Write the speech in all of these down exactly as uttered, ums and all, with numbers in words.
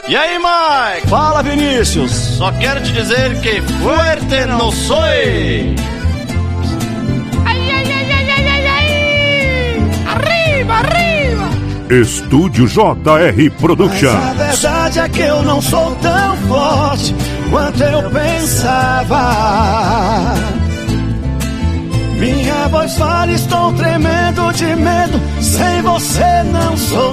E aí, Mike? Fala, Vinícius. Só quero te dizer que fuerte no soy. Ai, ai, ai, ai, ai, ai, ai. Arriba, arriba. Estúdio J R Production. Mas a verdade é que eu não sou tão forte quanto eu pensava. Minha voz fala, estou tremendo de medo. Sem você não sou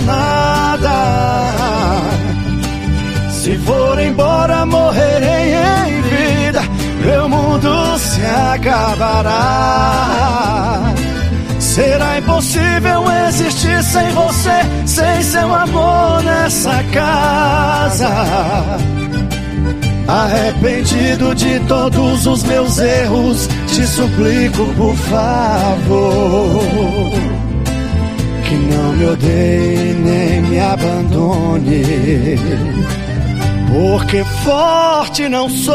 nada. Se for embora, morrerei em vida. Meu mundo se acabará. Será impossível existir sem você, sem seu amor nessa casa. Arrependido de todos os meus erros, te suplico, por favor, que não me odeie nem me abandone, porque forte não sou.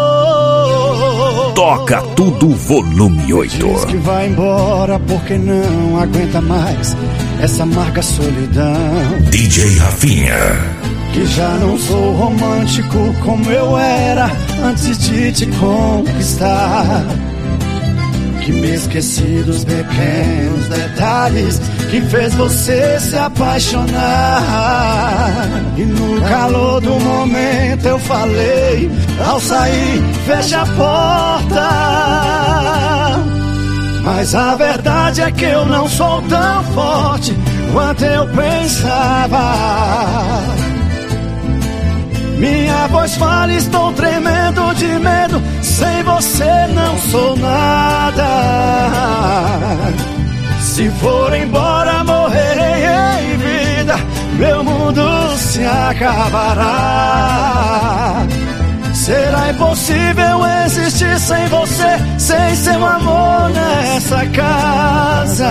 Toca tudo, volume oito. Diz que vai embora porque não aguenta mais essa amarga solidão. D J Rafinha. Que já não sou romântico como eu era antes de te conquistar. Que me esqueci dos pequenos detalhes que fez você se apaixonar. E no calor do momento eu falei, ao sair, fecha a porta. Mas a verdade é que eu não sou tão forte quanto eu pensava. Minha voz fala, estou tremendo de medo. Sem você não sou nada. Se for embora, morrerei em vida. Meu mundo se acabará. Será impossível existir sem você, sem seu amor nessa casa.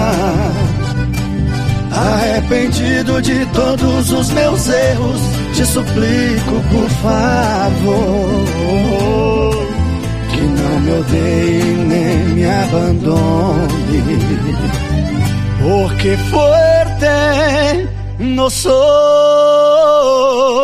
Arrependido de todos os meus erros, te suplico, por favor, que não me odeie nem me abandone, porque fuerte no soy.